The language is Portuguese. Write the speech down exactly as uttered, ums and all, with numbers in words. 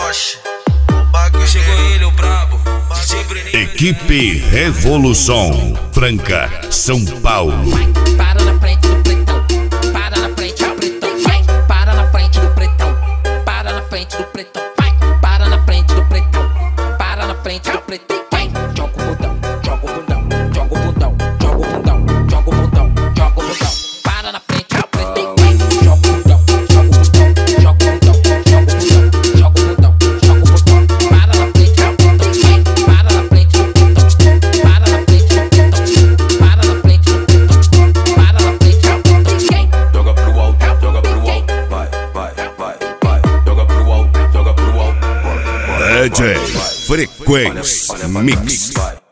Oxi, o bagulho chegou ele, o brabo, D J Bruninho. Equipe Revolução, Franca, São Paulo. Para na frente do pretão, para na frente do pretão, vai. Para na frente do pretão, para na frente do pretão, vai. Para na frente do pretão, para na frente do pretão, vai. Joga o bundão, joga o bundão, joga o bundão, joga o bundão, joga o bundão, joga o bundão. Para na frente do pretão, vai. Joga o bundão, joga o bundão, joga o bundão, joga o bundão, joga o bundão, joga o bundão. Para na frente do pretão, vai. Para na frente do pretão, para na frente do pretão, para na frente do pretão, para na frente do pretão. Joga pro alto, joga pro alto, vai, vai, vai, vai. Joga pro alto, joga pro alto, vai, vai, D J vai, vai. Frequência Mix. Vai.